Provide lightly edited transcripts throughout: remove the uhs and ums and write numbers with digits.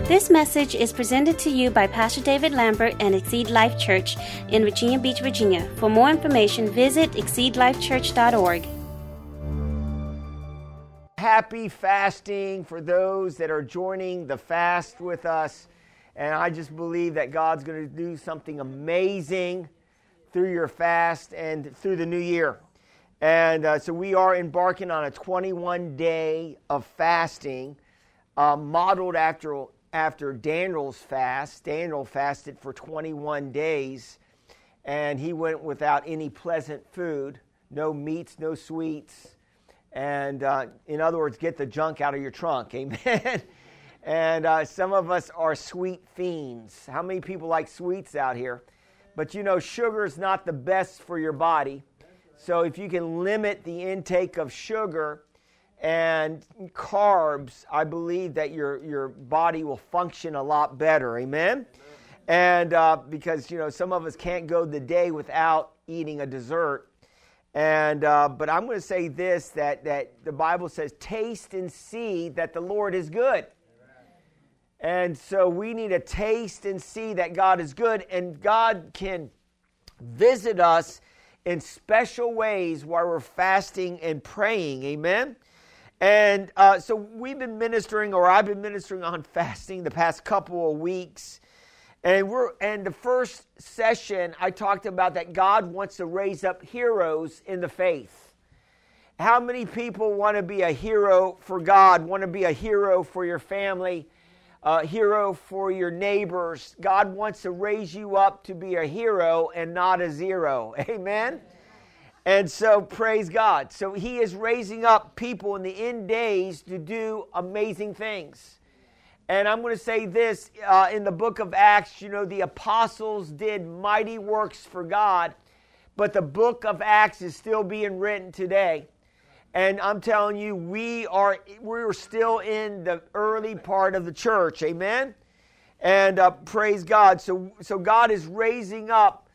This message is presented to you by Pastor David Lambert and Exceed Life Church in Virginia Beach, Virginia. For more information, visit exceedlifechurch.org. Happy fasting for those that are joining the fast with us. And I just believe that God's going to do something amazing through your fast and through the new year. And so we are embarking on a 21-day of fasting, modeled after Daniel's fast. Daniel fasted for 21 days, and he went without any pleasant food, no meats, no sweets. And in other words, get the junk out of your trunk, amen? And some of us are sweet fiends. How many people like sweets out here? But you know, sugar is not the best for your body. So if you can limit the intake of sugar and carbs, I believe that your body will function a lot better, amen? And because, you know, some of us can't go the day without eating a dessert. And but I'm going to say this, that the Bible says, taste and see that the Lord is good. And so we need to taste and see that God is good, and God can visit us in special ways while we're fasting and praying, amen? And so we've been ministering, or I've been ministering on fasting the past couple of weeks. And the first session, I talked about that God wants to raise up heroes in the faith. How many people want to be a hero for God, want to be a hero for your family, a hero for your neighbors? God wants to raise you up to be a hero and not a zero. Amen? And so, praise God. So He is raising up people in the end days to do amazing things. And I'm going to say this, in the book of Acts, you know, the apostles did mighty works for God, but the book of Acts is still being written today. And I'm telling you, we're still in the early part of the church, amen? And praise God. So God is raising up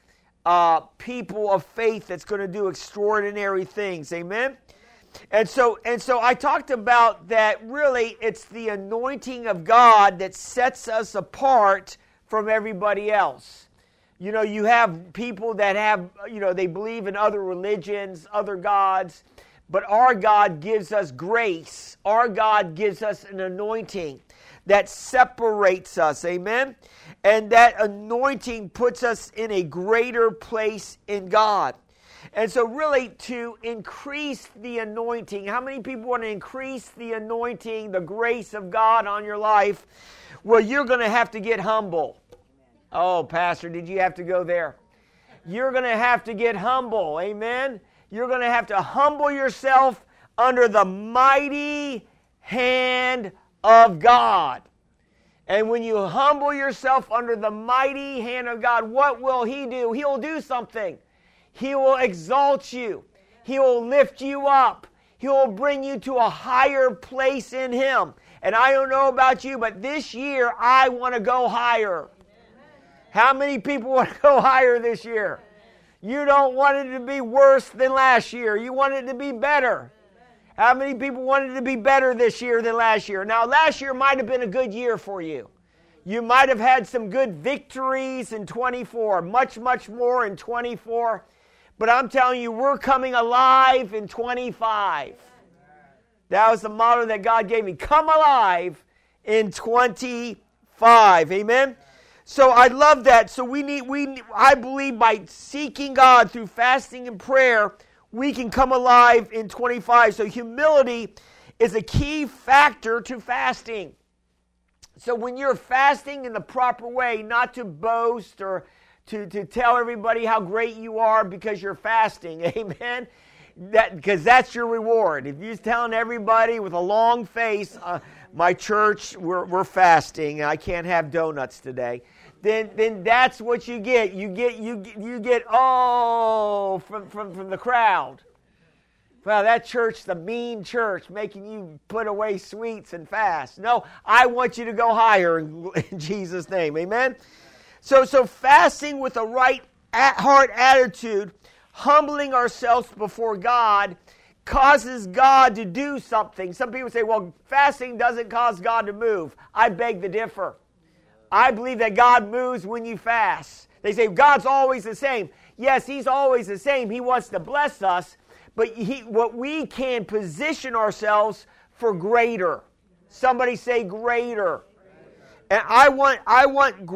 people of faith that's going to do extraordinary things, amen? And so I talked about that really it's the anointing of God that sets us apart from everybody else. You know, you have people that have, you know, they believe in other religions, other gods, but our God gives us grace. Our God gives us an anointing that separates us, amen? And that anointing puts us in a greater place in God. And so really to increase the anointing, how many people want to increase the anointing, the grace of God on your life? Well, you're going to have to get humble. Oh, Pastor, did you have to go there? You're going to have to get humble, amen? You're going to have to humble yourself under the mighty hand of God. And when you humble yourself under the mighty hand of God, what will He do? He'll do something. He will exalt you. He will lift you up. He will bring you to a higher place in Him. And I don't know about you, but this year I want to go higher. How many people want to go higher this year? You don't want it to be worse than last year. You want it to be better. How many people want it to be better this year than last year? Now, last year might have been a good year for you. You might have had some good victories in 24, much, much more in 24. But I'm telling you, we're coming alive in 25. That was the motto that God gave me. Come alive in 25. Amen? So I love that. So I believe by seeking God through fasting and prayer, we can come alive in 25. So humility is a key factor to fasting. So when you're fasting in the proper way, not to boast or to tell everybody how great you are because you're fasting, amen? Because that's your reward. If you're telling everybody with a long face, my church, we're fasting, and I can't have donuts today, then that's what you get. You get from the crowd. Well, that church, the mean church, making you put away sweets and fast. No, I want you to go higher in Jesus' name, amen? So fasting with a right heart attitude, humbling ourselves before God, causes God to do something. Some people say, well, fasting doesn't cause God to move. I beg to differ. I believe that God moves when you fast. They say God's always the same. Yes, He's always the same. He wants to bless us, but what we can position ourselves for greater. Somebody say greater. And I want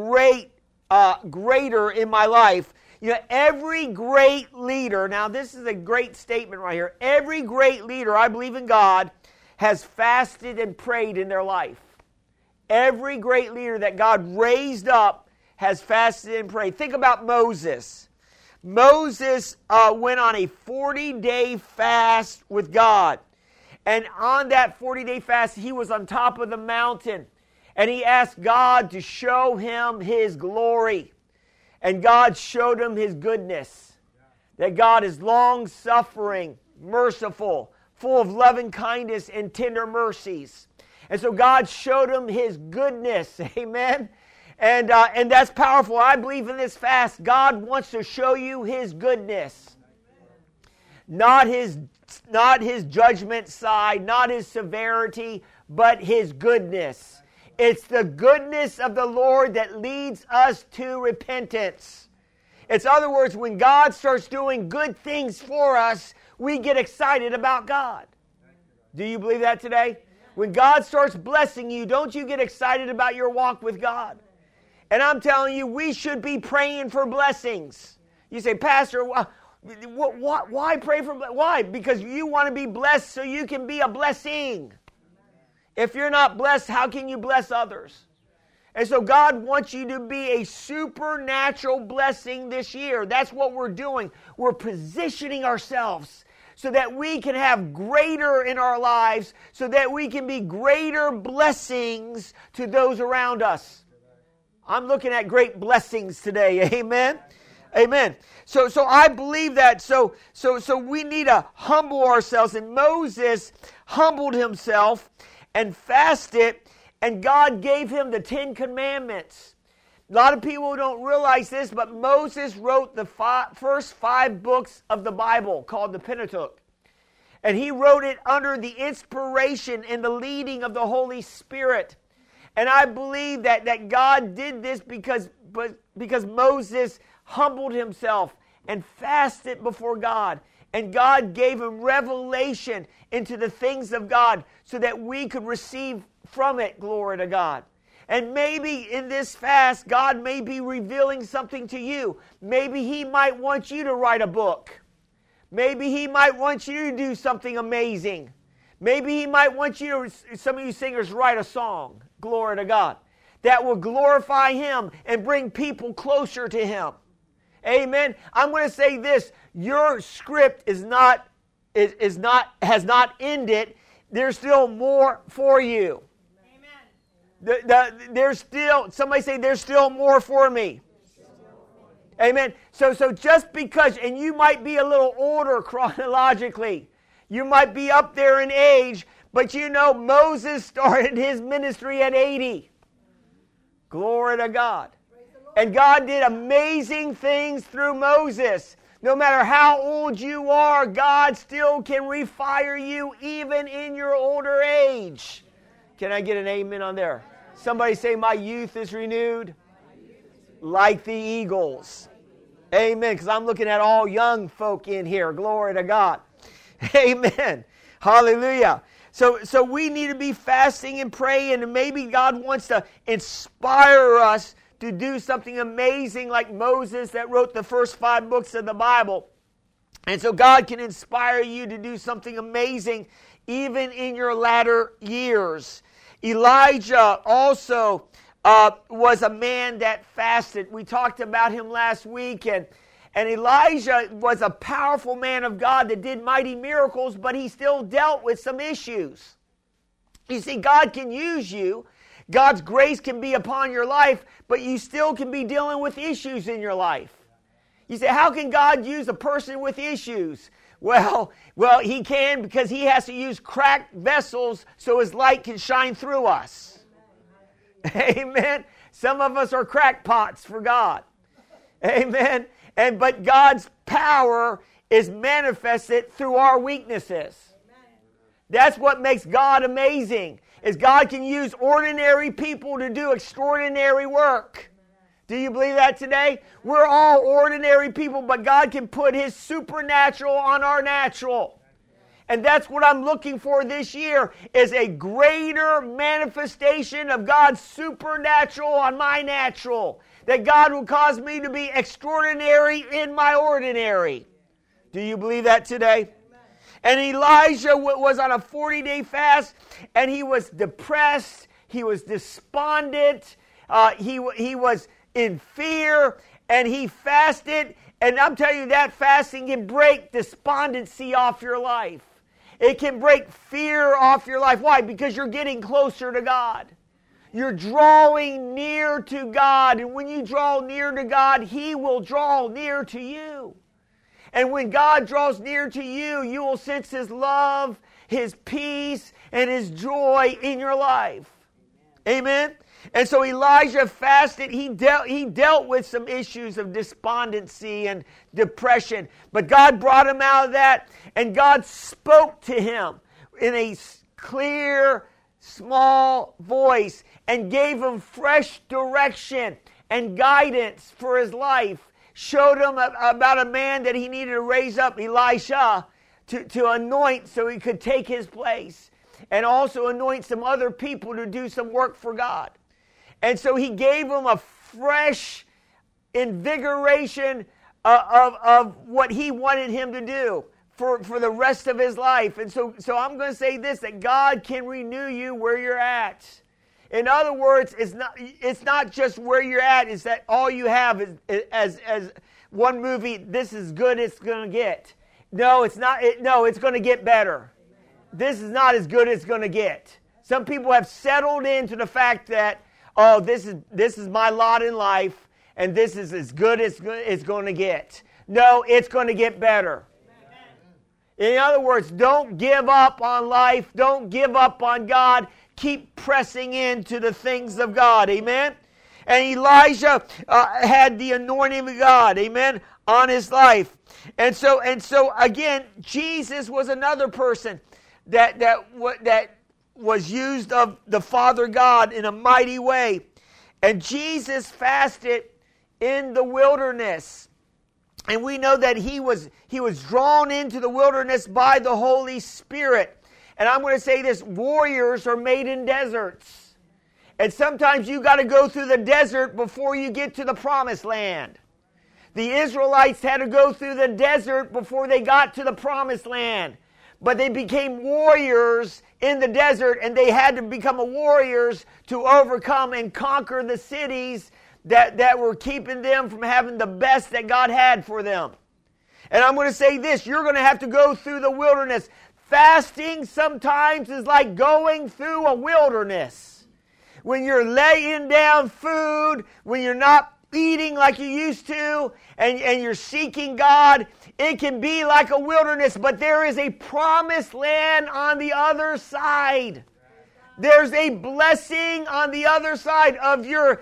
greater in my life. You know, every great leader, now this is a great statement right here. Every great leader, I believe in God, has fasted and prayed in their life. Every great leader that God raised up has fasted and prayed. Think about Moses. Moses went on a 40-day fast with God. And on that 40-day fast, he was on top of the mountain. And he asked God to show him His glory. And God showed him His goodness. That God is long-suffering, merciful, full of loving kindness and tender mercies. And so God showed him His goodness. Amen. And that's powerful. I believe in this fast, God wants to show you His goodness. Not his judgment side, not His severity, but His goodness. It's the goodness of the Lord that leads us to repentance. It's other words, when God starts doing good things for us, we get excited about God. Do you believe that today? When God starts blessing you, don't you get excited about your walk with God? And I'm telling you, we should be praying for blessings. You say, Pastor, why pray for blessings? Why? Because you want to be blessed so you can be a blessing. If you're not blessed, how can you bless others? And so God wants you to be a supernatural blessing this year. That's what we're doing. We're positioning ourselves so that we can have greater in our lives, so that we can be greater blessings to those around us. I'm looking at great blessings today. Amen. Amen. So I believe that. So we need to humble ourselves. And Moses humbled himself and fasted, and God gave him the 10 Commandments. A lot of people don't realize this, but Moses wrote the first 5 books of the Bible, called the Pentateuch. And he wrote it under the inspiration and the leading of the Holy Spirit. And I believe that God did this because Moses humbled himself and fasted before God. And God gave him revelation into the things of God so that we could receive from it, glory to God. And maybe in this fast, God may be revealing something to you. Maybe He might want you to write a book. Maybe He might want you to do something amazing. Maybe He might want you to, some of you singers, write a song, glory to God, that will glorify Him and bring people closer to Him. Amen. I'm going to say this. Your script has not ended. There's still more for you. Amen. There's still, somebody say, there's still more for me. Amen. So just because, and you might be a little older chronologically, you might be up there in age, but you know Moses started his ministry at 80. Glory to God. And God did amazing things through Moses. No matter how old you are, God still can refire you even in your older age. Can I get an amen on there? Somebody say, my youth is renewed like the eagles. Amen. Because I'm looking at all young folk in here. Glory to God. Amen. Hallelujah. So we need to be fasting and praying, and maybe God wants to inspire us to do something amazing like Moses that wrote the first 5 books of the Bible. And so God can inspire you to do something amazing even in your latter years. Elijah also was a man that fasted. We talked about him last week, and Elijah was a powerful man of God that did mighty miracles, but he still dealt with some issues. You see, God can use you. God's grace can be upon your life, but you still can be dealing with issues in your life. You say, how can God use a person with issues? Well, He can, because He has to use cracked vessels so His light can shine through us. Amen. Some of us are crackpots for God. Amen. But God's power is manifested through our weaknesses. That's what makes God amazing, is God can use ordinary people to do extraordinary work. Do you believe that today? We're all ordinary people, but God can put His supernatural on our natural. And that's what I'm looking for this year, is a greater manifestation of God's supernatural on my natural. That God will cause me to be extraordinary in my ordinary. Do you believe that today? And Elijah was on a 40-day fast, and he was depressed, he was despondent, he was in fear, and he fasted. And I'm telling you, that fasting can break despondency off your life. It can break fear off your life. Why? Because you're getting closer to God. You're drawing near to God. And when you draw near to God, He will draw near to you. And when God draws near to you, you will sense His love, His peace, and His joy in your life. Amen? And so Elijah fasted. He dealt with some issues of despondency and depression. But God brought him out of that. And God spoke to him in a clear, small voice and gave him fresh direction and guidance for his life. Showed him about a man that he needed to raise up, Elisha, to anoint so he could take his place. And also anoint some other people to do some work for God. And so he gave him a fresh invigoration of what he wanted him to do for the rest of his life. And so I'm going to say this, that God can renew you where you're at. In other words, it's not just where you're at, it's that all you have is, as one movie, this is good it's going to get. No, it's not. It's going to get better. This is not as good as it's going to get. Some people have settled into the fact that, oh, this is my lot in life, and this is as good as it's going to get. No, it's going to get better. In other words, don't give up on life. Don't give up on God. Keep pressing into the things of God. Amen? And Elijah had the anointing of God, amen, on his life. And so again, Jesus was another person that was used of the Father God in a mighty way. And Jesus fasted in the wilderness. And we know that he was drawn into the wilderness by the Holy Spirit. And I'm going to say this, warriors are made in deserts. And sometimes you got to go through the desert before you get to the promised land. The Israelites had to go through the desert before they got to the promised land. But they became warriors in the desert, and they had to become warriors to overcome and conquer the cities that were keeping them from having the best that God had for them. And I'm going to say this, you're going to have to go through the wilderness. Fasting sometimes is like going through a wilderness. When you're laying down food, when you're not eating like you used to, and you're seeking God, it can be like a wilderness, but there is a promised land on the other side. There's a blessing on the other side of your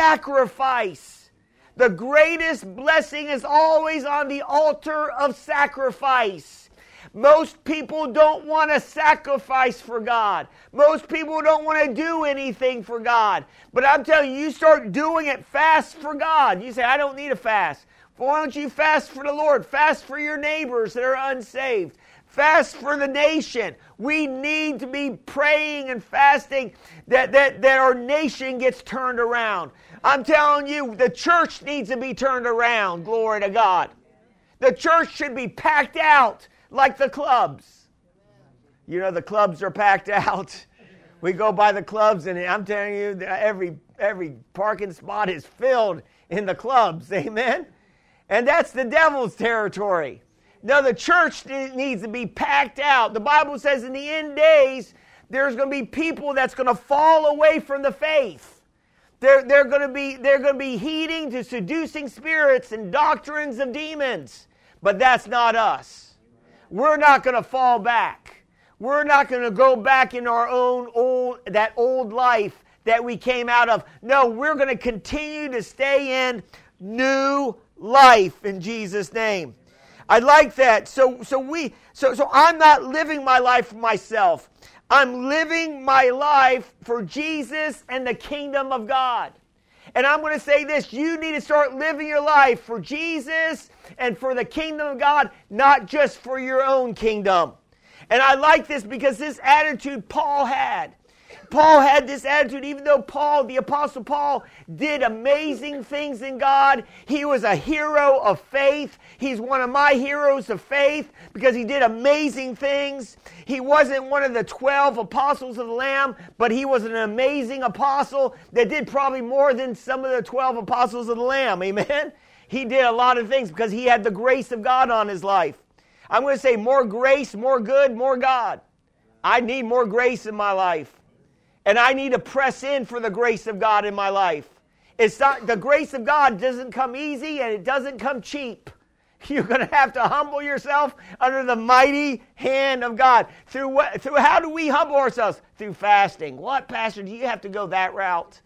sacrifice. The greatest blessing is always on the altar of sacrifice. Most people don't want to sacrifice for God. Most people don't want to do anything for God. But I'm telling you, you start doing it, fast for God. You say, I don't need a fast. Why don't you fast for the Lord? Fast for your neighbors that are unsaved. Fast for the nation. We need to be praying and fasting that our nation gets turned around. I'm telling you, the church needs to be turned around. Glory to God. The church should be packed out like the clubs. You know, the clubs are packed out. We go by the clubs, and I'm telling you, every parking spot is filled in the clubs. Amen? And that's the devil's territory. No, the church needs to be packed out. The Bible says in the end days, there's going to be people that's going to fall away from the faith. They're going to be heeding to seducing spirits and doctrines of demons. But that's not us. We're not going to fall back. We're not going to go back in our own old life that we came out of. No, we're going to continue to stay in new life in Jesus' name. I like that. So I'm not living my life for myself. I'm living my life for Jesus and the kingdom of God. And I'm going to say this, you need to start living your life for Jesus and for the kingdom of God, not just for your own kingdom. And I like this because this attitude Paul had. Paul had this attitude, even though Paul, the Apostle Paul, did amazing things in God. He was a hero of faith. He's one of my heroes of faith because he did amazing things. He wasn't one of the 12 apostles of the Lamb, but he was an amazing apostle that did probably more than some of the 12 apostles of the Lamb. Amen? He did a lot of things because he had the grace of God on his life. I'm going to say more grace, more good, more God. I need more grace in my life. And I need to press in for the grace of God in my life. It's not, the grace of God doesn't come easy and it doesn't come cheap. You're going to have to humble yourself under the mighty hand of God. Through how do we humble ourselves? Through fasting. What, Pastor, do you have to go that route?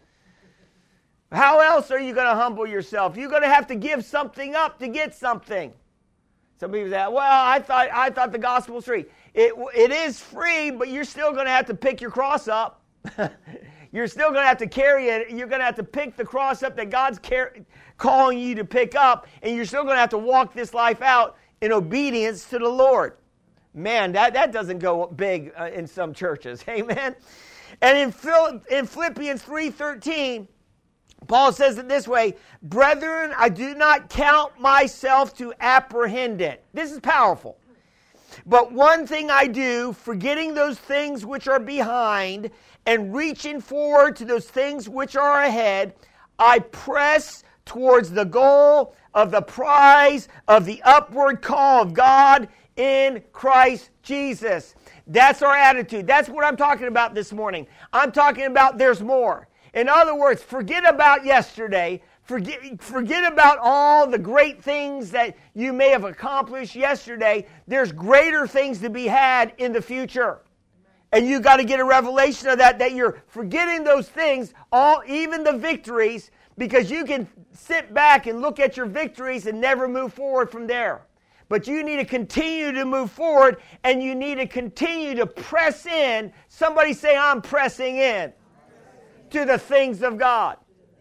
How else are you going to humble yourself? You're going to have to give something up to get something. Some people say, well, I thought the gospel was free. It is free, but you're still going to have to pick your cross up. You're still going to have to carry it. You're going to have to pick the cross up that God's calling you to pick up, and you're still going to have to walk this life out in obedience to the Lord. Man, that doesn't go big in some churches. Amen. And in Philippians 3:13, Paul says it this way, brethren, I do not count myself to apprehend it. This is powerful. But one thing I do, forgetting those things which are behind and reaching forward to those things which are ahead, I press towards the goal of the prize of the upward call of God in Christ Jesus. That's our attitude. That's what I'm talking about this morning. I'm talking about there's more. In other words, forget about yesterday. Forget about all the great things that you may have accomplished yesterday. There's greater things to be had in the future. And you got to get a revelation of that you're forgetting those things, even the victories, because you can sit back and look at your victories and never move forward from there. But you need to continue to move forward, and you need to continue to press in. Somebody say, I'm pressing in to the things of God.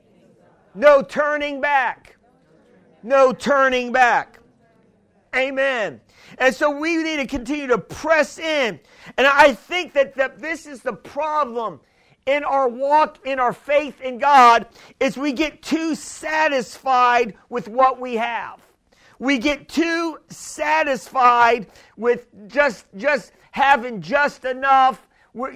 No turning back. No turning back. Amen. And so we need to continue to press in. And I think that this is the problem in our walk, in our faith in God, is we get too satisfied with what we have. We get too satisfied with just having just enough. We're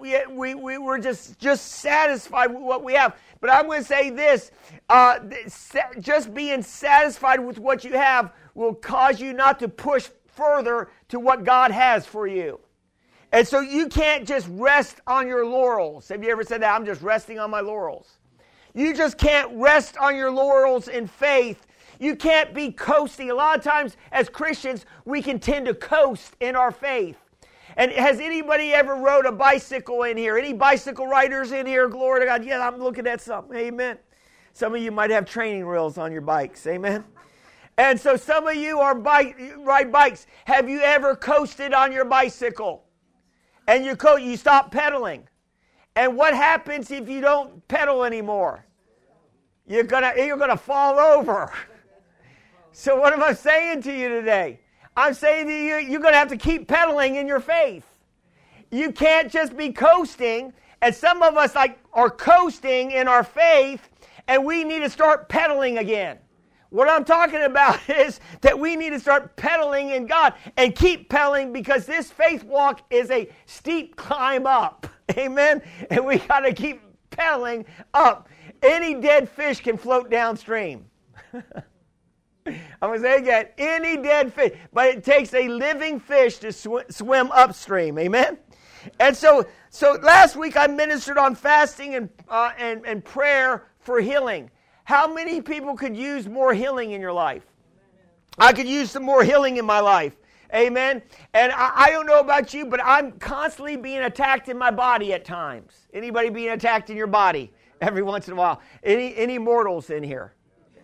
just satisfied with what we have. But I'm going to say this, just being satisfied with what you have will cause you not to push further to what God has for you. And so you can't just rest on your laurels. Have you ever said that? I'm just resting on my laurels. You just can't rest on your laurels in faith. You can't be coasting. A lot of times as Christians, we can tend to coast in our faith. And has anybody ever rode a bicycle in here? Any bicycle riders in here? Glory to God. Yeah, I'm looking at something. Amen. Some of you might have training wheels on your bikes. Amen. And so some of you ride bikes. Have you ever coasted on your bicycle? And you stop pedaling. And what happens if you don't pedal anymore? You're gonna fall over. So what am I saying to you today? I'm saying to you, you're going to have to keep pedaling in your faith. You can't just be coasting. And some of us are coasting in our faith, and we need to start pedaling again. What I'm talking about is that we need to start pedaling in God and keep pedaling, because this faith walk is a steep climb up. Amen? And we got to keep pedaling up. Any dead fish can float downstream. I'm going to say again, any dead fish, but it takes a living fish to swim upstream. Amen? And so last week I ministered on fasting and prayer for healing. How many people could use more healing in your life? I could use some more healing in my life. Amen? And I don't know about you, but I'm constantly being attacked in my body at times. Anybody being attacked in your body every once in a while? Any mortals in here?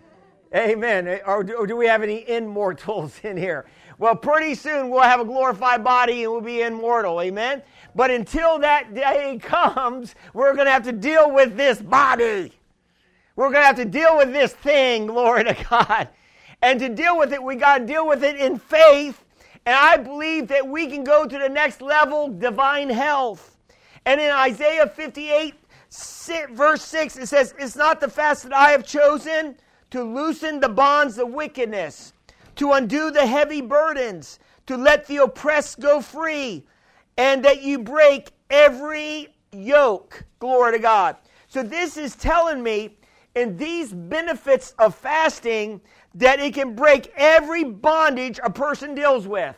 Amen. Or do we have any immortals in here? Well, pretty soon we'll have a glorified body and we'll be immortal. Amen. But until that day comes, we're going to have to deal with this body. We're going to have to deal with this thing, glory to God. And to deal with it, we got to deal with it in faith. And I believe that we can go to the next level, divine health. And in Isaiah 58, verse 6, it says, "It's not the fast that I have chosen to loosen the bonds of wickedness, to undo the heavy burdens, to let the oppressed go free, and that you break every yoke." Glory to God. So this is telling me in these benefits of fasting that it can break every bondage a person deals with.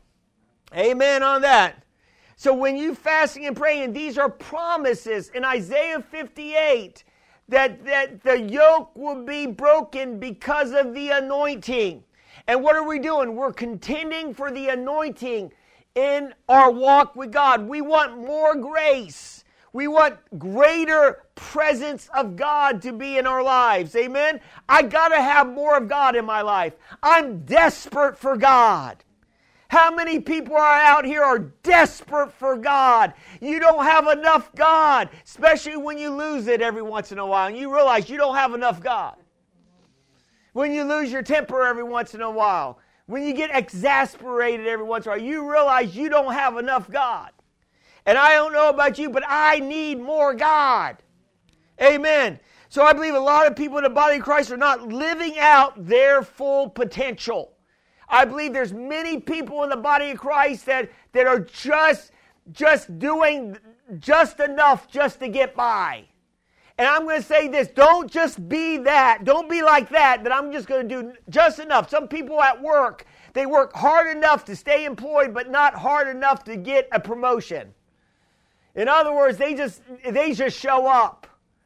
Amen on that. So when you fasting and praying, these are promises in Isaiah 58 that the yoke will be broken because of the anointing. And what are we doing? We're contending for the anointing in our walk with God. We want more grace. We want greater presence of God to be in our lives. Amen? I got to have more of God in my life. I'm desperate for God. How many people are out here are desperate for God? You don't have enough God, especially when you lose it every once in a while and you realize you don't have enough God. When you lose your temper every once in a while, when you get exasperated every once in a while, you realize you don't have enough God. And I don't know about you, but I need more God. Amen. So I believe a lot of people in the body of Christ are not living out their full potential. I believe there's many people in the body of Christ that are just doing just enough just to get by. And I'm going to say this, don't just be that. Don't be like that I'm just going to do just enough. Some people at work, they work hard enough to stay employed, but not hard enough to get a promotion. In other words, they just show up.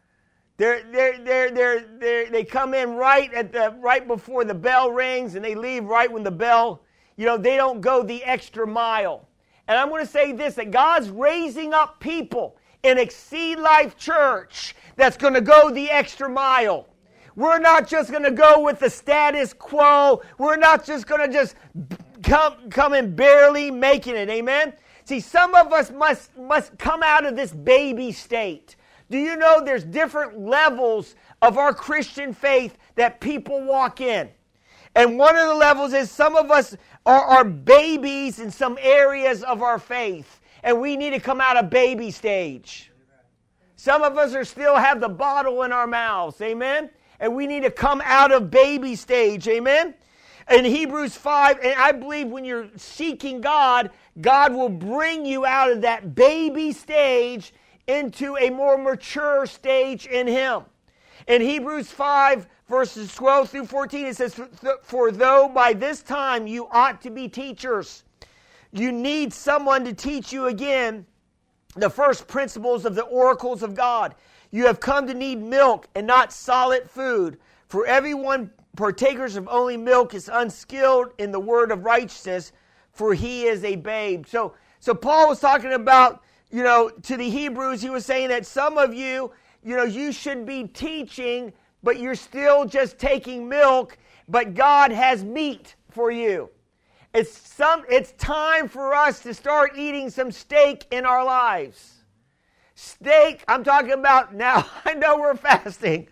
They come in right before the bell rings, and they leave right when the bell, they don't go the extra mile. And I'm going to say this, that God's raising up people in Exceed Life Church that's going to go the extra mile. We're not just going to go with the status quo. We're not just going to just come and barely making it. Amen? See, some of us must come out of this baby state. Do you know there's different levels of our Christian faith that people walk in? And one of the levels is some of us are babies in some areas of our faith. And we need to come out of baby stage. Some of us still have the bottle in our mouths. Amen? And we need to come out of baby stage. Amen? In Hebrews 5, and I believe when you're seeking God, God will bring you out of that baby stage into a more mature stage in Him. In Hebrews 5, verses 12 through 14, it says, "For though by this time you ought to be teachers, you need someone to teach you again the first principles of the oracles of God. You have come to need milk and not solid food. For everyone partakers of only milk is unskilled in the word of righteousness, for he is a babe." So Paul was talking about, to the Hebrews, he was saying that some of you, you should be teaching, but you're still just taking milk, but God has meat for you. It's time for us to start eating some steak in our lives. Steak, I'm talking about now. I know we're fasting.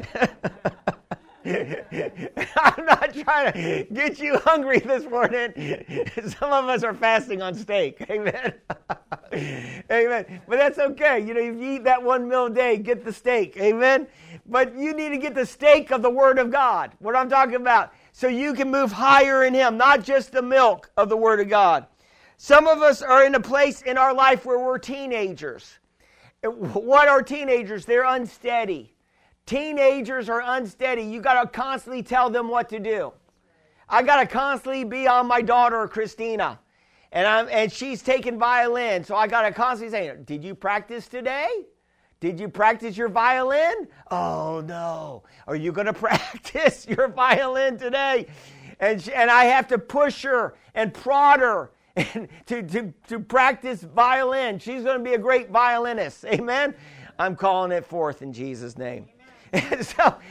I'm not trying to get you hungry this morning. Some of us are fasting on steak. Amen. Amen. But that's okay. If you eat that one meal a day, get the steak. Amen. But you need to get the steak of the Word of God. What I'm talking about. So you can move higher in Him, not just the milk of the Word of God. Some of us are in a place in our life where we're teenagers. What are teenagers? They're unsteady. Teenagers are unsteady. You got to constantly tell them what to do. I got to constantly be on my daughter, Christina. And she's taking violin. So I got to constantly say, "Did you practice today? Did you practice your violin? Oh, no. Are you going to practice your violin today?" And I have to push her and prod her to practice violin. She's going to be a great violinist. Amen? I'm calling it forth in Jesus' name. And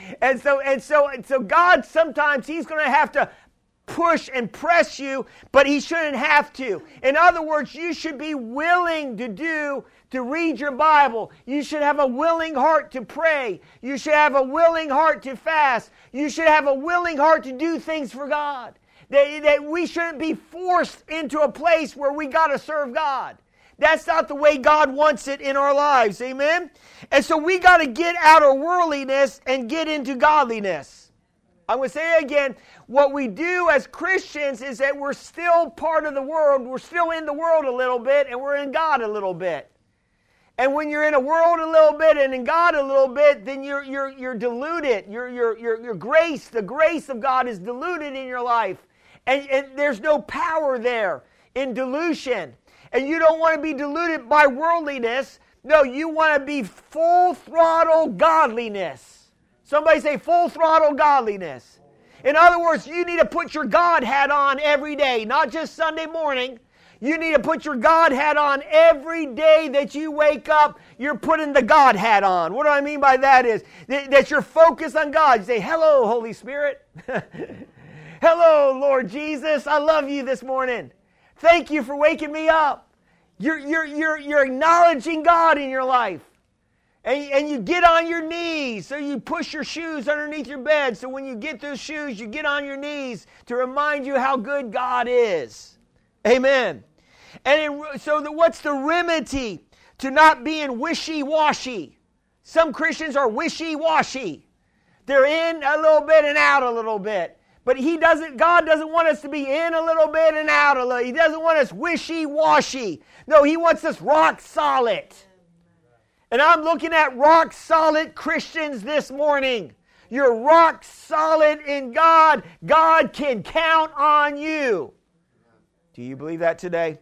so God sometimes He's going to have to push and press you, but He shouldn't have to. In other words, you should be willing to read your Bible. You should have a willing heart to pray. You should have a willing heart to fast. You should have a willing heart to do things for God. That we shouldn't be forced into a place where we got to serve God. That's not the way God wants it in our lives. Amen? And so we got to get out of worldliness and get into godliness. I'm going to say it again. What we do as Christians is that we're still part of the world. We're still in the world a little bit, and we're in God a little bit. And when you're in a world a little bit and in God a little bit, then you're diluted. Your grace, the grace of God is diluted in your life. And there's no power there in dilution. And you don't want to be diluted by worldliness. No, you want to be full throttle godliness. Somebody say full throttle godliness. In other words, you need to put your God hat on every day, not just Sunday morning. You need to put your God hat on every day that you wake up. You're putting the God hat on. What do I mean by that is that you're focused on God. You say, hello, Holy Spirit. Hello, Lord Jesus. I love you this morning. Thank you for waking me up. You're acknowledging God in your life. And you get on your knees. So you push your shoes underneath your bed. So when you get those shoes, you get on your knees to remind you how good God is. Amen. And what's the remedy to not being wishy-washy? Some Christians are wishy-washy. They're in a little bit and out a little bit. But God doesn't want us to be in a little bit and out a little. He doesn't want us wishy-washy. No, He wants us rock solid. And I'm looking at rock solid Christians this morning. You're rock solid in God. God can count on you. Do you believe that today?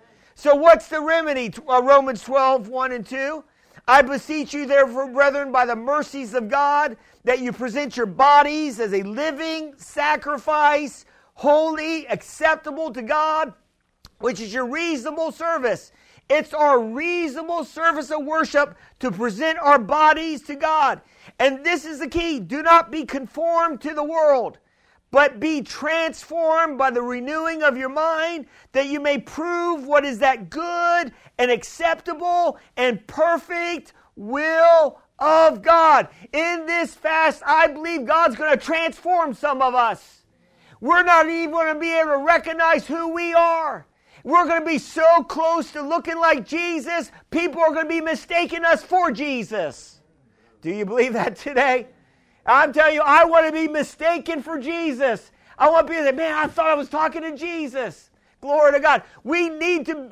So what's the remedy? Romans 12, 1 and 2. I beseech you therefore, brethren, by the mercies of God, that you present your bodies as a living sacrifice, holy, acceptable to God, which is your reasonable service. It's our reasonable service of worship to present our bodies to God. And this is the key. Do not be conformed to the world, but be transformed by the renewing of your mind, that you may prove what is that good and acceptable and perfect will of God. In this fast, I believe God's going to transform some of us. We're not even going to be able to recognize who we are. We're going to be so close to looking like Jesus, people are going to be mistaking us for Jesus. Do you believe that today? I'm telling you, I want to be mistaken for Jesus. I want people to say, man, I thought I was talking to Jesus. Glory to God. We need to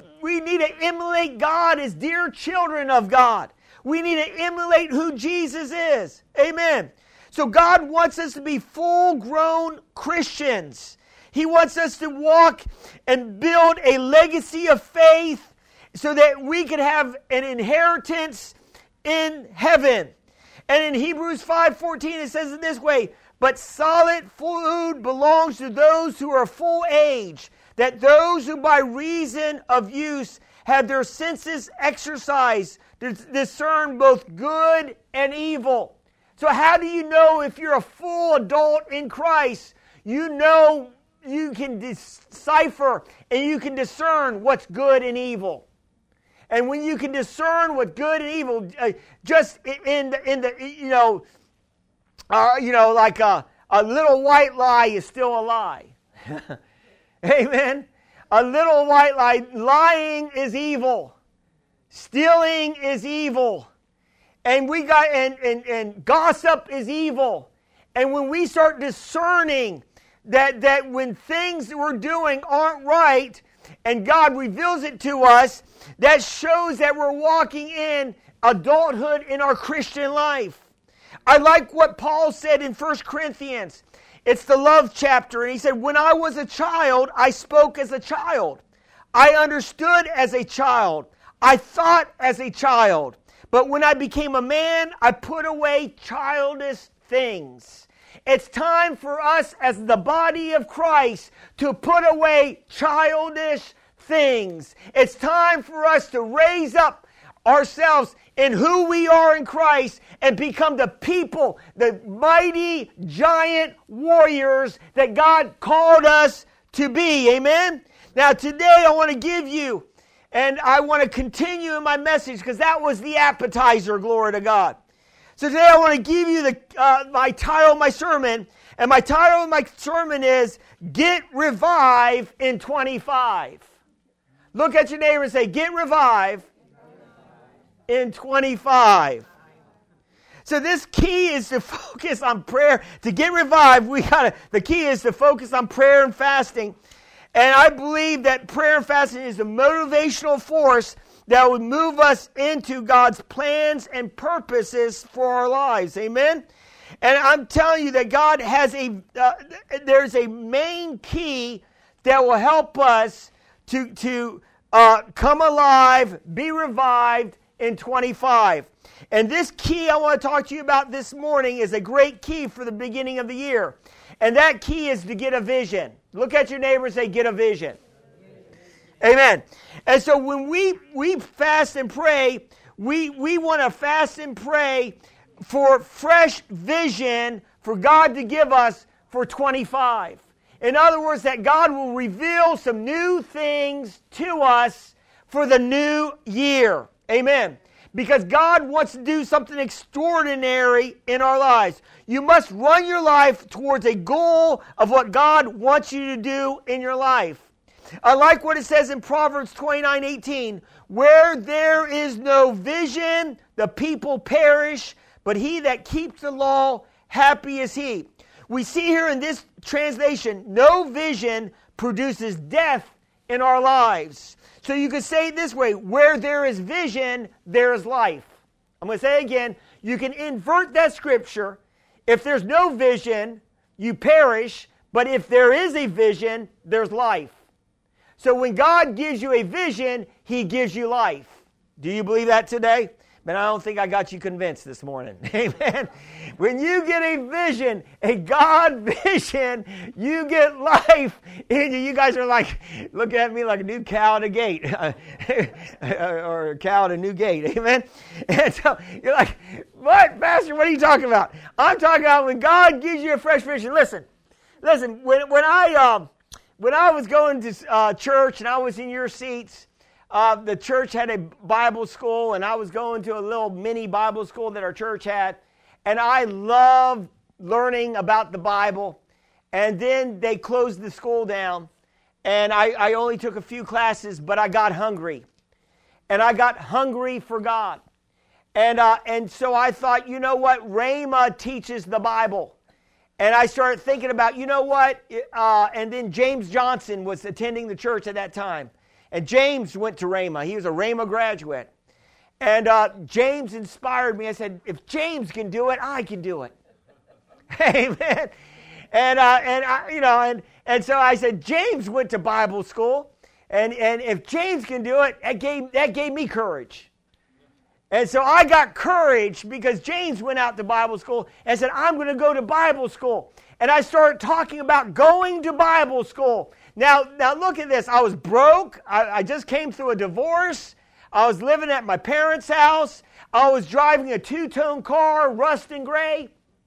emulate God as dear children of God. We need to emulate who Jesus is. Amen. So God wants us to be full-grown Christians. He wants us to walk and build a legacy of faith so that we can have an inheritance in heaven. And in Hebrews 5:14 it says it this way, but solid food belongs to those who are full age, that those who by reason of use have their senses exercised to discern both good and evil. So how do you know if you're a full adult in Christ? You know you can decipher and you can discern what's good and evil. And when you can discern what's good and evil, just in the like a little white lie is still a lie. Amen. A little white lie. Lying is evil. Stealing is evil. And and gossip is evil. And when we start discerning that when things we're doing aren't right, and God reveals it to us, that shows that we're walking in adulthood in our Christian life. I like what Paul said in 1 Corinthians. It's the love chapter. And he said, when I was a child, I spoke as a child. I understood as a child. I thought as a child. But when I became a man, I put away childish things. It's time for us as the body of Christ to put away childish things. It's time for us to raise up ourselves in who we are in Christ and become the people, the mighty giant warriors that God called us to be. Amen? Now today I want to give you, and I want to continue in my message because that was the appetizer, glory to God. So today I want to give you my title of my sermon, and my title of my sermon is Get Revived in 25. Look at your neighbor and say, Get Revived in 25. So this key is to focus on prayer. To get revived, the key is to focus on prayer and fasting. And I believe that prayer and fasting is a motivational force that would move us into God's plans and purposes for our lives. Amen? And I'm telling you that God has there's a main key that will help us to come alive, be revived in 25. And this key I want to talk to you about this morning is a great key for the beginning of the year. And that key is to get a vision. Look at your neighbor and say, get a vision. Amen. And so when we fast and pray, we want to fast and pray for fresh vision for God to give us for 25. In other words, that God will reveal some new things to us for the new year. Amen. Because God wants to do something extraordinary in our lives. You must run your life towards a goal of what God wants you to do in your life. I like what it says in Proverbs 29:18. Where there is no vision, the people perish, but he that keeps the law, happy is he. We see here in this translation, no vision produces death in our lives. So you could say it this way, where there is vision, there is life. I'm going to say it again, you can invert that scripture. If there's no vision, you perish, but if there is a vision, there's life. So when God gives you a vision, he gives you life. Do you believe that today? But I don't think I got you convinced this morning. Amen. When you get a vision, a God vision, you get life in you. You guys are like, looking at me like a new cow at a gate. Or a cow at a new gate. Amen. And so you're like, what, Pastor, what are you talking about? I'm talking about when God gives you a fresh vision. Listen, when I was going to church and I was in your seats, the church had a Bible school, and I was going to a little mini Bible school that our church had, and I loved learning about the Bible. And then they closed the school down, and I only took a few classes, but I got hungry. And I got hungry for God. And so I thought, you know what? Rhema teaches the Bible. And I started thinking about, you know what? And then James Johnson was attending the church at that time. And James went to Rhema. He was a Rhema graduate. And James inspired me. I said, if James can do it, I can do it. Amen. And so I said, James went to Bible school. And if James can do it, that gave me courage. And so I got courage because James went out to Bible school and said, I'm going to go to Bible school. And I started talking about going to Bible school. Now look at this. I was broke. I just came through a divorce. I was living at my parents' house. I was driving a two-tone car, rust and gray.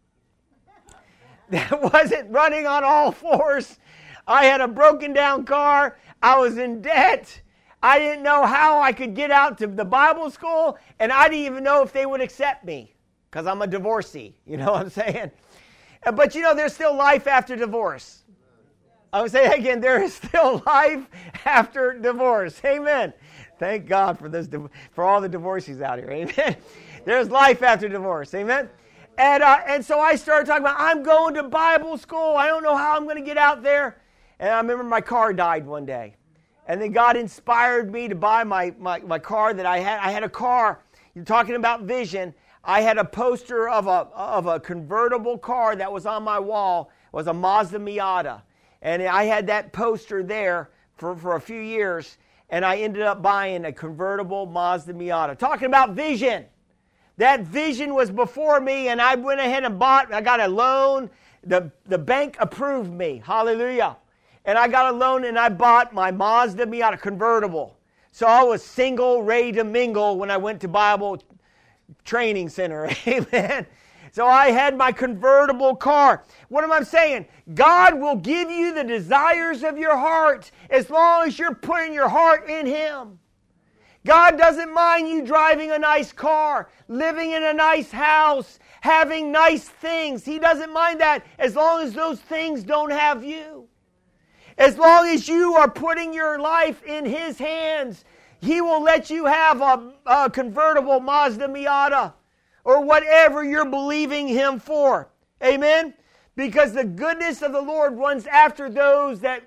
That wasn't running on all fours. I had a broken down car. I was in debt. I didn't know how I could get out to the Bible school, and I didn't even know if they would accept me because I'm a divorcee. You know what I'm saying? But you know, there's still life after divorce. I would say again, there is still life after divorce. Amen. Thank God for this, for all the divorcees out here. Amen. There's life after divorce. Amen. And so I started talking about, I'm going to Bible school. I don't know how I'm going to get out there. And I remember my car died one day. And then God inspired me to buy my car that I had. I had a car. You're talking about vision. I had a poster of a convertible car that was on my wall. It was a Mazda Miata. And I had that poster there for a few years. And I ended up buying a convertible Mazda Miata. Talking about vision. That vision was before me, and I went ahead and bought. I got a loan. The bank approved me. Hallelujah. And I got a loan, and I bought my Mazda Miata convertible. So I was single, ready to mingle when I went to Bible training center. Amen. So I had my convertible car. What am I saying? God will give you the desires of your heart as long as you're putting your heart in Him. God doesn't mind you driving a nice car, living in a nice house, having nice things. He doesn't mind that as long as those things don't have you. As long as you are putting your life in His hands, He will let you have a convertible Mazda Miata or whatever you're believing Him for. Amen? Because the goodness of the Lord runs after those that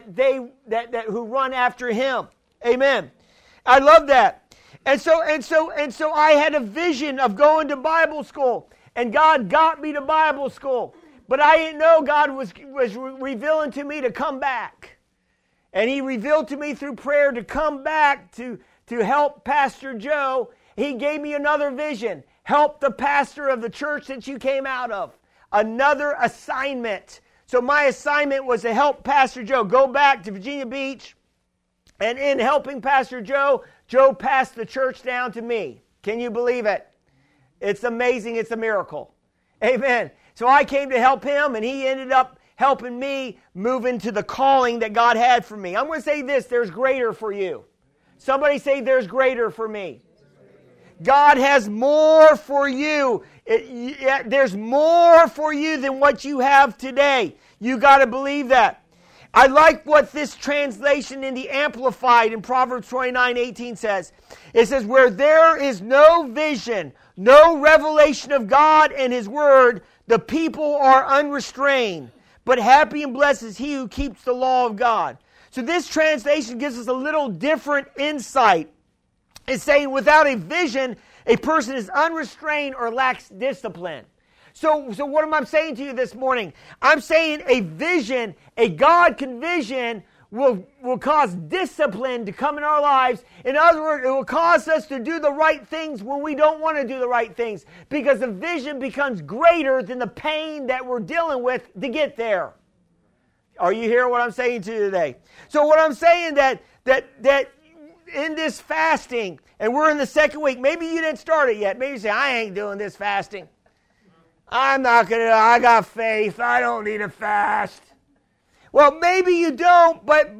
who run after Him. Amen. I love that. And so I had a vision of going to Bible school, and God got me to Bible school. But I didn't know God was revealing to me to come back. And He revealed to me through prayer to come back to help Pastor Joe. He gave me another vision. Help the pastor of the church that you came out of. Another assignment. So my assignment was to help Pastor Joe go back to Virginia Beach. And in helping Pastor Joe, Joe passed the church down to me. Can you believe it? It's amazing. It's a miracle. Amen. So I came to help him, and he ended up helping me move into the calling that God had for me. I'm going to say this, there's greater for you. Somebody say, there's greater for me. God has more for you. There's more for you than what you have today. You got to believe that. I like what this translation in the Amplified in Proverbs 29:18 says. It says, where there is no vision, no revelation of God and His Word, the people are unrestrained. But happy and blessed is he who keeps the law of God. So this translation gives us a little different insight. It's saying without a vision, a person is unrestrained or lacks discipline. So what am I saying to you this morning? I'm saying a vision, a God-given vision, will cause discipline to come in our lives. In other words, it will cause us to do the right things when we don't want to do the right things, because the vision becomes greater than the pain that we're dealing with to get there. Are you hearing what I'm saying to you today? So what I'm saying that in this fasting, and we're in the second week, maybe you didn't start it yet. Maybe you say, I ain't doing this fasting. I got faith. I don't need a fast. Well, maybe you don't, but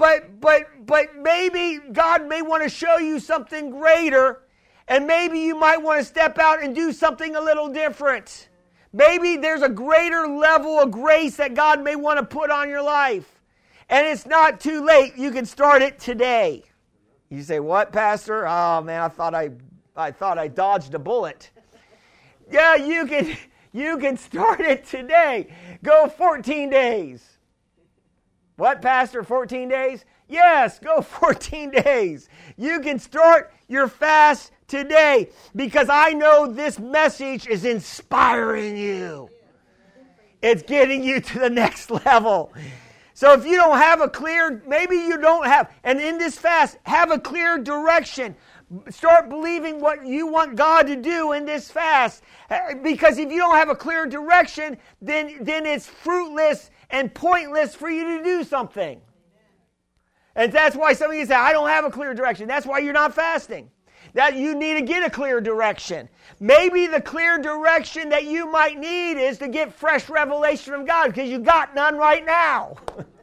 maybe God may want to show you something greater, and maybe you might want to step out and do something a little different. Maybe there's a greater level of grace that God may want to put on your life. And it's not too late. You can start it today. You say, what, Pastor? Oh, man, I thought I dodged a bullet. Yeah, you can start it today. Go 14 days. What, Pastor, 14 days? Yes, go 14 days. You can start your fast today, because I know this message is inspiring you. It's getting you to the next level. So if you don't have maybe you don't have, and in this fast, have a clear direction. Start believing what you want God to do in this fast. Because if you don't have a clear direction, then it's fruitless and pointless for you to do something. And that's why some of you say, I don't have a clear direction. That's why you're not fasting. That you need to get a clear direction. Maybe the clear direction that you might need is to get fresh revelation from God, because you got none right now.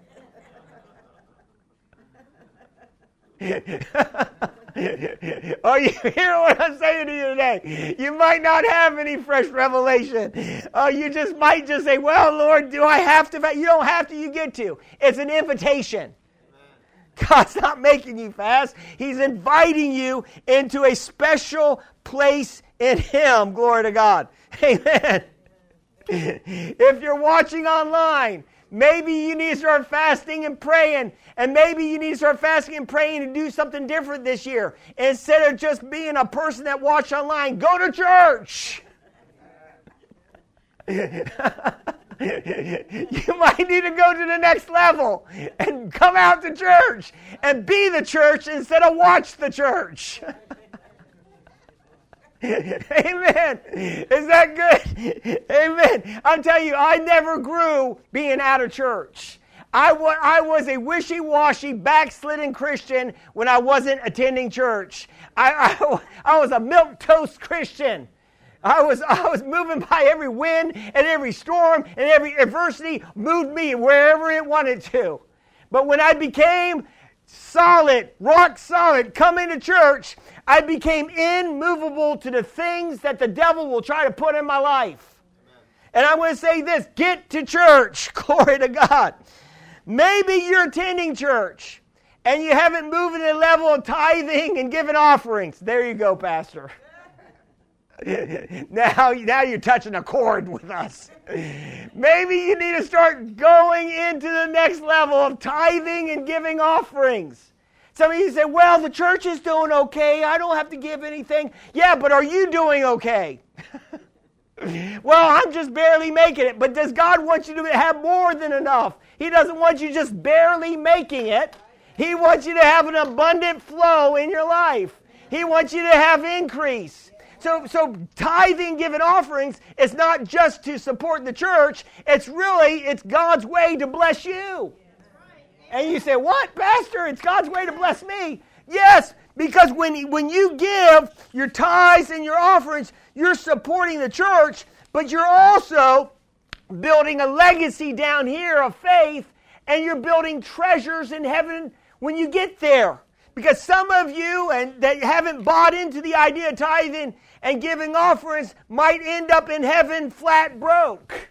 Oh, you hear what I'm saying to you today? You might not have any fresh revelation. You might just say, well, Lord, do I have to? You don't have to, you get to. It's an invitation. God's not making you fast. He's inviting you into a special place in Him. Glory to God. Amen. If you're watching online, maybe you need to start fasting and praying. And maybe you need to start fasting and praying and do something different this year. Instead of just being a person that watch online, go to church. You might need to go to the next level and come out to church and be the church instead of watch the church. Amen. Is that good? Amen. I'm telling you, I never grew being out of church. I was a wishy-washy, backslidden Christian when I wasn't attending church. I was a milquetoast Christian. I was moving by every wind and every storm and every adversity moved me wherever it wanted to. But when I became solid, rock solid, coming to church, I became immovable to the things that the devil will try to put in my life. And I'm going to say this, get to church. Glory to God. Maybe you're attending church and you haven't moved to the level of tithing and giving offerings. There you go, Pastor. Now you're touching a chord with us. Maybe you need to start going into the next level of tithing and giving offerings. Some of you say, well, the church is doing okay. I don't have to give anything. Yeah, but are you doing okay? Well, I'm just barely making it. But does God want you to have more than enough? He doesn't want you just barely making it. He wants you to have an abundant flow in your life. He wants you to have increase. So tithing, giving offerings is not just to support the church. It's God's way to bless you. And you say, what, Pastor? It's God's way to bless me. Yes, because when you give your tithes and your offerings, you're supporting the church, but you're also building a legacy down here of faith, and you're building treasures in heaven when you get there. Because some of you that haven't bought into the idea of tithing and giving offerings might end up in heaven flat broke.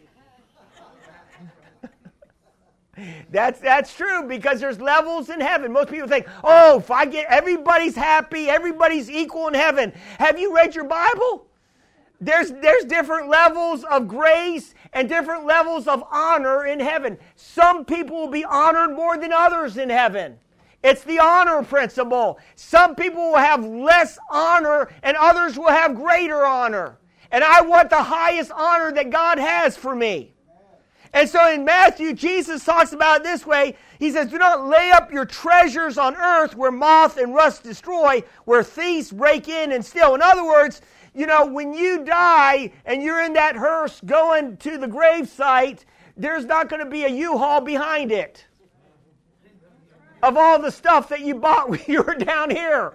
That's true, because there's levels in heaven. Most people think, if I get, everybody's happy, everybody's equal in heaven. Have you read your Bible? There's different levels of grace and different levels of honor in heaven. Some people will be honored more than others in heaven. It's the honor principle. Some people will have less honor and others will have greater honor. And I want the highest honor that God has for me. And so in Matthew, Jesus talks about it this way. He says, do not lay up your treasures on earth where moth and rust destroy, where thieves break in and steal. In other words, when you die and you're in that hearse going to the grave site, there's not going to be a U-Haul behind it of all the stuff that you bought when you were down here.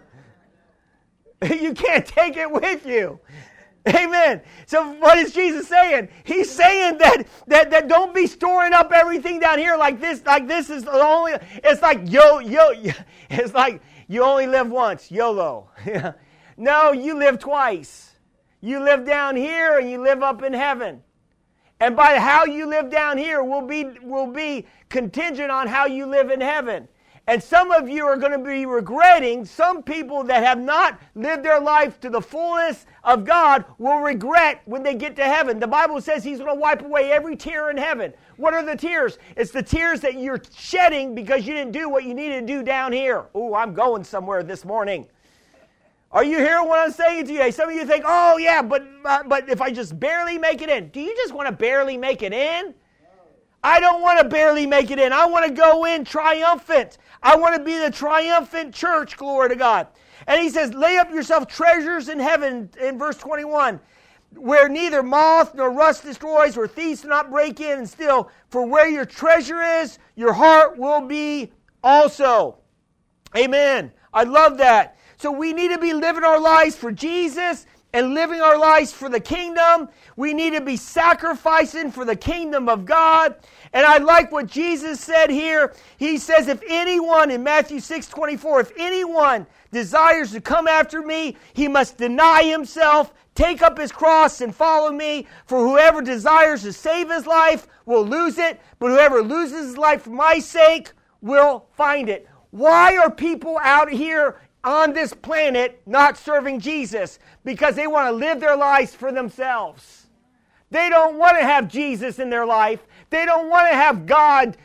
You can't take it with you. Amen. So what is Jesus saying? He's saying that don't be storing up everything down here like this. Like this is the only. It's like It's like you only live once. YOLO. No, you live twice. You live down here and you live up in heaven. And by how you live down here will be contingent on how you live in heaven. And some of you are going to be regretting, some people that have not lived their life to the fullness of God will regret when they get to heaven. The Bible says He's going to wipe away every tear in heaven. What are the tears? It's the tears that you're shedding because you didn't do what you needed to do down here. Ooh, I'm going somewhere this morning. Are you hearing what I'm saying to you? Some of you think, oh yeah, but if I just barely make it in. Do you just want to barely make it in? I don't want to barely make it in. I want to go in triumphant. I want to be the triumphant church, glory to God. And he says, lay up yourself treasures in heaven, in verse 21, where neither moth nor rust destroys, where thieves do not break in and steal. For where your treasure is, your heart will be also. Amen. I love that. So we need to be living our lives for Jesus and living our lives for the kingdom. We need to be sacrificing for the kingdom of God. And I like what Jesus said here. He says, if anyone, in Matthew 6:24, if anyone desires to come after me, he must deny himself, take up his cross and follow me. For whoever desires to save his life will lose it, but whoever loses his life for my sake will find it. Why are people out here on this planet not serving Jesus? Because they want to live their lives for themselves. They don't want to have Jesus in their life. They don't want to have God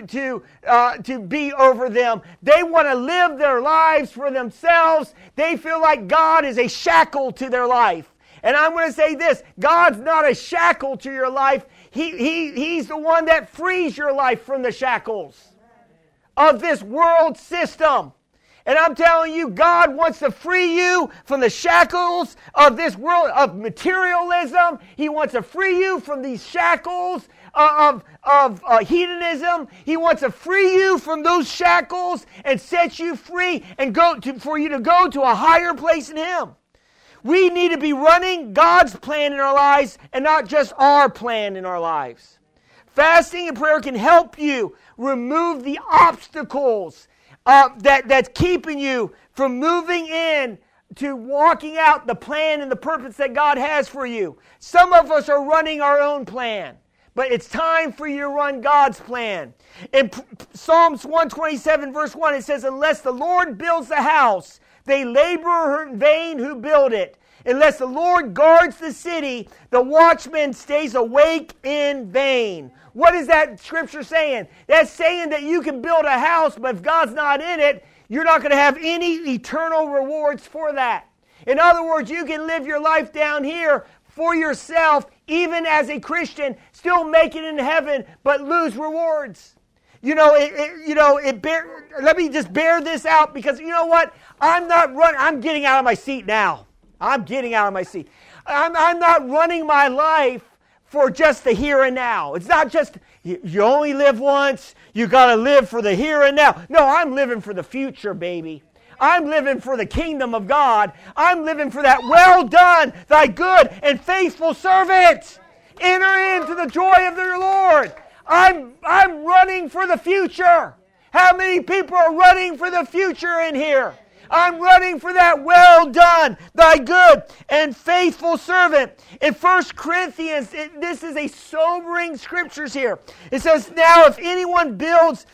to be over them. They want to live their lives for themselves. They feel like God is a shackle to their life. And I'm going to say this, God's not a shackle to your life. He's the one that frees your life from the shackles of this world system. And I'm telling you, God wants to free you from the shackles of this world of materialism. He wants to free you from these shackles of hedonism. He wants to free you from those shackles and set you free and for you to go to a higher place in Him. We need to be running God's plan in our lives and not just our plan in our lives. Fasting and prayer can help you remove the obstacles that's keeping you from moving in to walking out the plan and the purpose that God has for you. Some of us are running our own plan, but it's time for you to run God's plan. In Psalms 127 verse 1, it says, unless the Lord builds the house, they labor in vain who build it. Unless the Lord guards the city, the watchman stays awake in vain. What is that scripture saying? That's saying that you can build a house, but if God's not in it, you're not going to have any eternal rewards for that. In other words, you can live your life down here for yourself, even as a Christian, still make it in heaven, but lose rewards. Let me just bear this out, because you know what? I'm getting out of my seat now. I'm getting out of my seat. I'm not running my life for just the here and now. It's not just, you only live once, you got to live for the here and now. No, I'm living for the future, baby. I'm living for the kingdom of God. I'm living for that well done, thy good and faithful servant. Enter into the joy of your Lord. I'm running for the future. How many people are running for the future in here? I'm running for that well done, thy good and faithful servant. In 1 Corinthians, this is a sobering scriptures here. It says, now if anyone builds,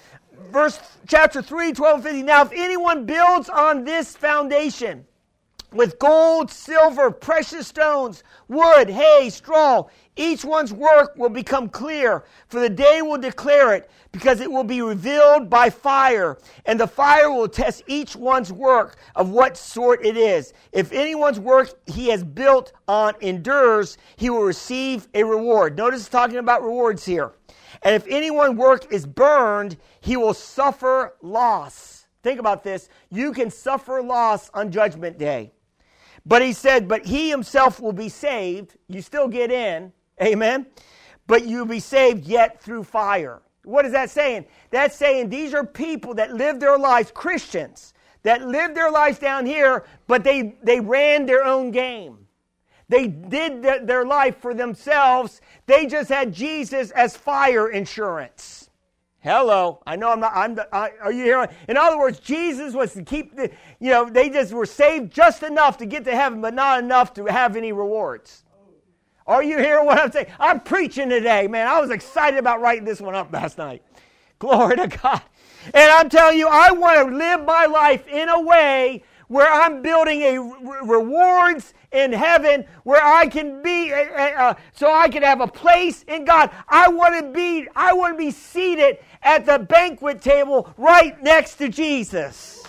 chapter 3, 12 and 15, now if anyone builds on this foundation with gold, silver, precious stones, wood, hay, straw, each one's work will become clear, for the day will declare it, because it will be revealed by fire, and the fire will test each one's work of what sort it is. If anyone's work he has built on endures, he will receive a reward. Notice it's talking about rewards here. And if anyone's work is burned, he will suffer loss. Think about this. You can suffer loss on Judgment Day. But he said, but he himself will be saved. You still get in. Amen. But you'll be saved yet through fire. What is that saying? That's saying these are people that live their lives, Christians, that live their lives down here, but they ran their own game. They did their life for themselves. They just had Jesus as fire insurance. Hello. I know are you hearing? In other words, Jesus was to keep they just were saved just enough to get to heaven, but not enough to have any rewards. Are you hearing what I'm saying? I'm preaching today, man. I was excited about writing this one up last night. Glory to God. And I'm telling you, I want to live my life in a way where I'm building rewards in heaven, where I can be, so I can have a place in God. I want to be seated at the banquet table right next to Jesus.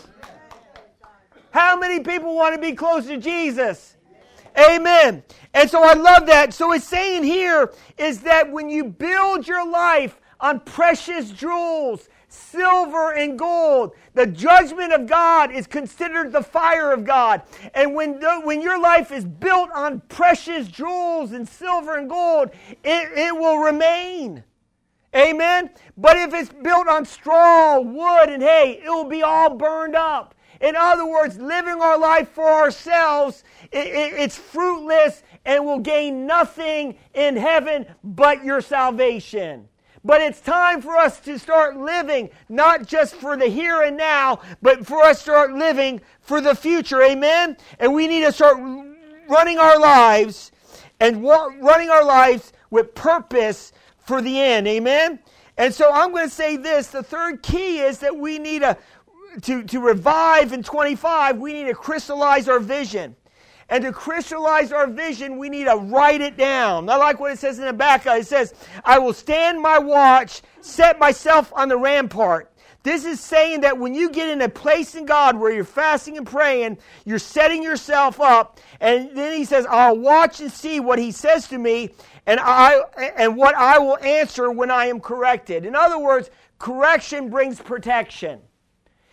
How many people want to be close to Jesus? Amen. And so I love that. So it's saying here is that when you build your life on precious jewels, silver and gold, the judgment of God is considered the fire of God. And when your life is built on precious jewels and silver and gold, it will remain. Amen. But if it's built on straw, wood, and hay, it will be all burned up. In other words, living our life for ourselves, it's fruitless and will gain nothing in heaven but your salvation. But it's time for us to start living, not just for the here and now, but for us to start living for the future. Amen? And we need to start running our lives and running our lives with purpose for the end. Amen? And so I'm going to say this. The third key is that we need to revive in 25, we need to crystallize our vision. And to crystallize our vision, we need to write it down. I like what it says in the back. It says, I will stand my watch, set myself on the rampart. This is saying that when you get in a place in God where you're fasting and praying, you're setting yourself up. And then he says, I'll watch and see what he says to me and what I will answer when I am corrected. In other words, correction brings protection.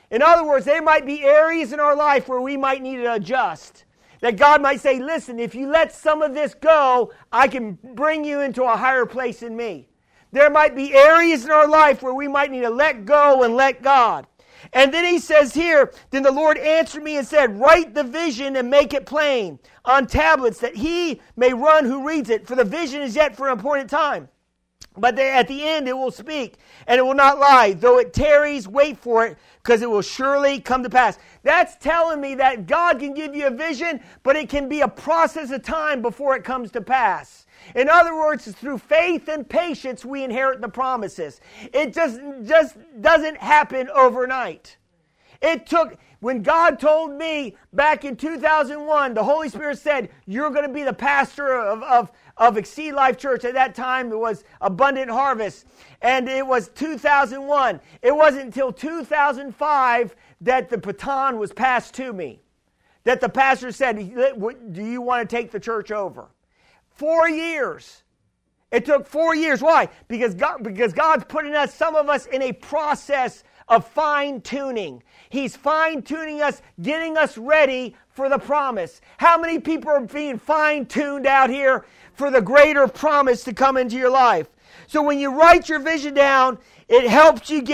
In other words, there might be areas in our life where we might need to adjust. That God might say, listen, if you let some of this go, I can bring you into a higher place in me. There might be areas in our life where we might need to let go and let God. And then he says here, then the Lord answered me and said, write the vision and make it plain on tablets that he may run who reads it. For the vision is yet for an appointed time. But at the end it will speak, and it will not lie. Though it tarries, wait for it, because it will surely come to pass. That's telling me that God can give you a vision, but it can be a process of time before it comes to pass. In other words, it's through faith and patience we inherit the promises. It just doesn't happen overnight. When God told me back in 2001, the Holy Spirit said, you're going to be the pastor of Exceed Life Church. At that time, it was Abundant Harvest. And it was 2001. It wasn't until 2005 that the baton was passed to me. That the pastor said, do you want to take the church over? 4 years. It took 4 years. Why? Because God's putting some of us in a process of fine-tuning. He's fine-tuning us, getting us ready for the promise. How many people are being fine-tuned out here for the greater promise to come into your life? So when you write your vision down, it helps you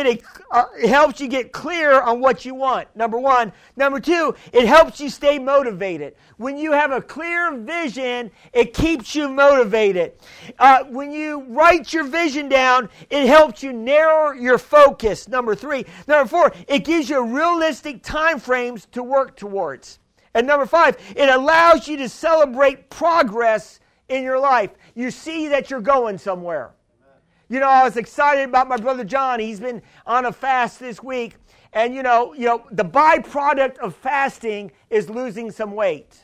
get clear on what you want. Number one. Number two, it helps you stay motivated. When you have a clear vision, it keeps you motivated. When you write your vision down, it helps you narrow your focus. Number three. Number four, it gives you realistic time frames to work towards. And number five, it allows you to celebrate progress in your life. You see that you're going somewhere. You know, I was excited about my brother John. He's been on a fast this week. And, you know, the byproduct of fasting is losing some weight.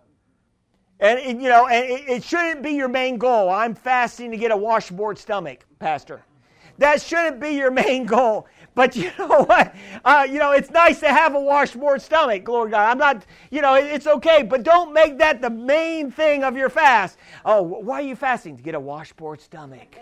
And it shouldn't be your main goal. I'm fasting to get a washboard stomach, Pastor. That shouldn't be your main goal. But you know what? It's nice to have a washboard stomach, glory to God. I'm not, it's okay. But don't make that the main thing of your fast. Oh, why are you fasting? To get a washboard stomach.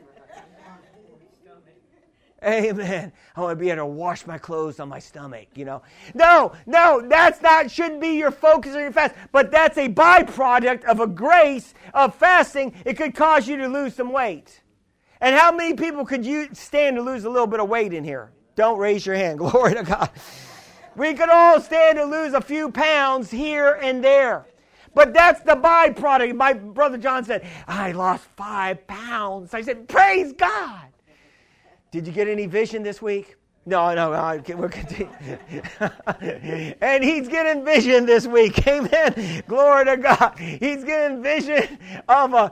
Amen. I want to be able to wash my clothes on my stomach, No, shouldn't be your focus on your fast. But that's a byproduct of a grace of fasting. It could cause you to lose some weight. And how many people could you stand to lose a little bit of weight in here? Don't raise your hand. Glory to God. We could all stand to lose a few pounds here and there. But that's the byproduct. My brother John said, I lost 5 pounds. I said, praise God. Did you get any vision this week? No, we'll continue. And he's getting vision this week. Amen. Glory to God. He's getting vision of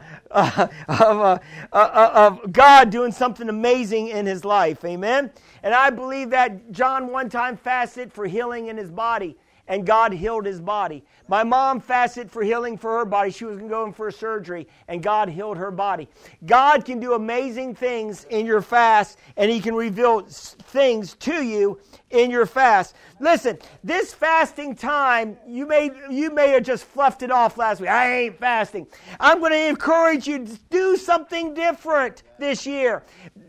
God doing something amazing in his life. Amen. And I believe that John one time fasted for healing in his body, and God healed his body. My mom fasted for healing for her body. She was going to go in for a surgery, and God healed her body. God can do amazing things in your fast, and he can reveal things to you in your fast. Listen, this fasting time, you may have just fluffed it off last week. I ain't fasting. I'm going to encourage you to do something different this year.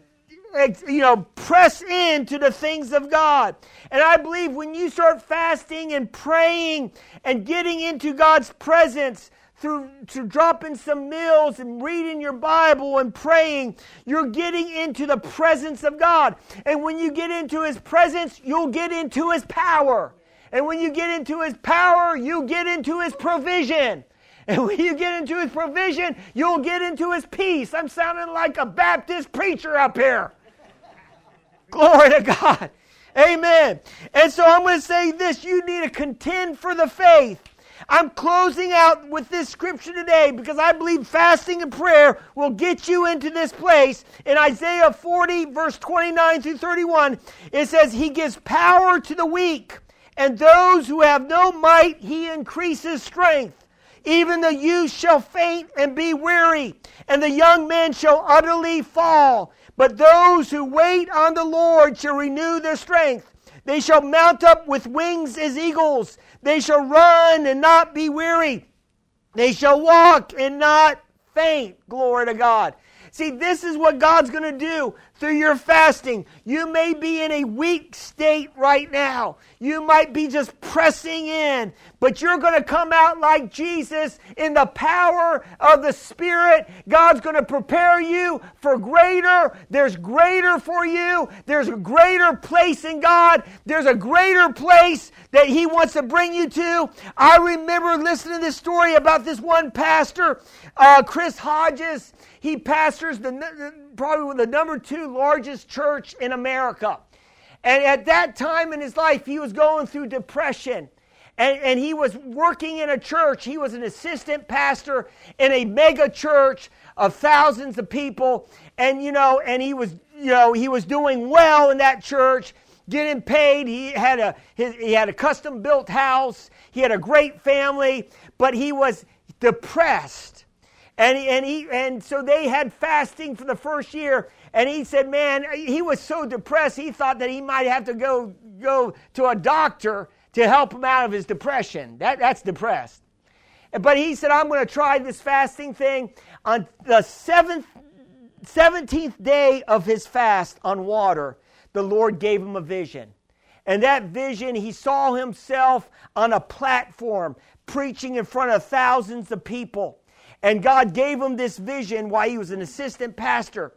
Press into the things of God. And I believe when you start fasting and praying and getting into God's presence through dropping some meals and reading your Bible and praying, you're getting into the presence of God. And when you get into his presence, you'll get into his power. And when you get into his power, you get into his provision. And when you get into his provision, you'll get into his peace. I'm sounding like a Baptist preacher up here. Glory to God. Amen. And so I'm going to say this. You need to contend for the faith. I'm closing out with this scripture today because I believe fasting and prayer will get you into this place. In Isaiah 40, verse 29 through 31, it says, he gives power to the weak, and those who have no might, he increases strength. Even the youth shall faint and be weary, and the young men shall utterly fall. But those who wait on the Lord shall renew their strength. They shall mount up with wings as eagles. They shall run and not be weary. They shall walk and not faint. Glory to God. See, this is what God's going to do through your fasting. You may be in a weak state right now. You might be just pressing in, but you're going to come out like Jesus in the power of the Spirit. God's going to prepare you for greater. There's greater for you. There's a greater place in God. There's a greater place that He wants to bring you to. I remember listening to this story about this one pastor, Chris Hodges. He pastors probably the number 2 largest church in America. And at that time in his life, he was going through depression. And he was working in a church. He was an assistant pastor in a mega church of thousands of people. And, he was doing well in that church, getting paid. He had a custom built house. He had a great family, but he was depressed. And so they had fasting for the first year. And he said, man, he was so depressed, he thought that he might have to go to a doctor to help him out of his depression. That's depressed. But he said, I'm going to try this fasting thing. On the 17th day of his fast on water, the Lord gave him a vision. And that vision, he saw himself on a platform preaching in front of thousands of people. And God gave him this vision while he was an assistant pastor.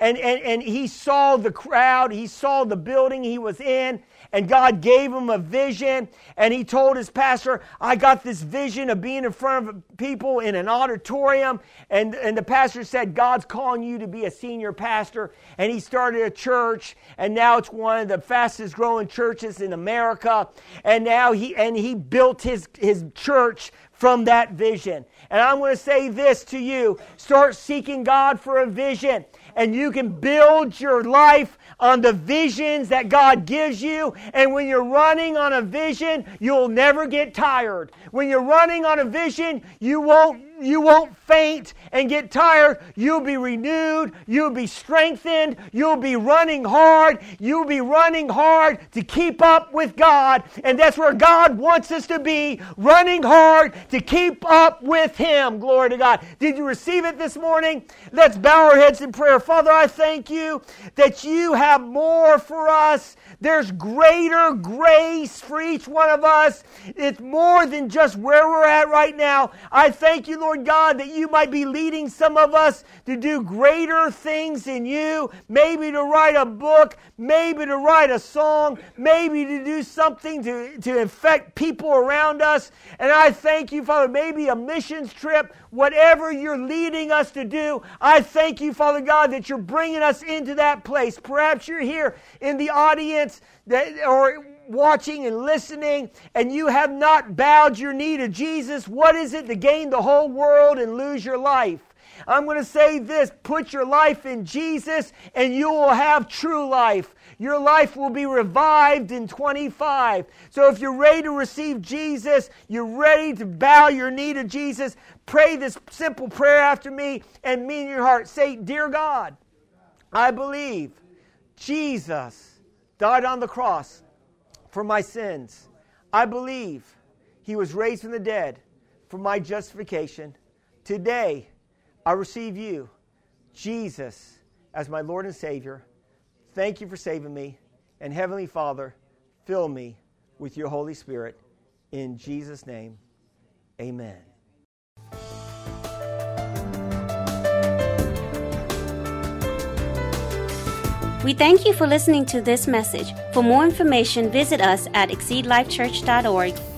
And he saw the crowd, he saw the building he was in, and God gave him a vision. And he told his pastor, I got this vision of being in front of people in an auditorium. And the pastor said, God's calling you to be a senior pastor. And he started a church, and now it's one of the fastest growing churches in America. And now he built his church from that vision. And I'm going to say this to you. Start seeking God for a vision. And you can build your life on the visions that God gives you. And when you're running on a vision, you'll never get tired. When you're running on a vision, you won't faint and get tired. You'll be renewed. You'll be strengthened. You'll be running hard. You'll be running hard to keep up with God. And that's where God wants us to be, running hard to keep up with Him. Glory to God. Did you receive it this morning? Let's bow our heads in prayer. Father, I thank you that you have more for us. There's greater grace for each one of us. It's more than just where we're at right now. I thank you, Lord God, that you might be leading some of us to do greater things in you. Maybe to write a book, maybe to write a song, maybe to do something to affect people around us. And I thank you, Father, maybe a missions trip, whatever you're leading us to do. I thank you, Father God, that you're bringing us into that place. Perhaps you're here in the audience or watching and listening, and you have not bowed your knee to Jesus. What is it to gain the whole world and lose your life? I'm going to say this: put your life in Jesus and you will have true life. Your life will be revived in 25. So if you're ready to receive Jesus, you're ready to bow your knee to Jesus, pray this simple prayer after me and mean in your heart. Say, Dear God, I believe Jesus died on the cross for my sins. I believe He was raised from the dead for my justification. Today, I receive you, Jesus, as my Lord and Savior. Thank you for saving me. And Heavenly Father, fill me with your Holy Spirit. In Jesus' name, amen. We thank you for listening to this message. For more information, visit us at exceedlifechurch.org.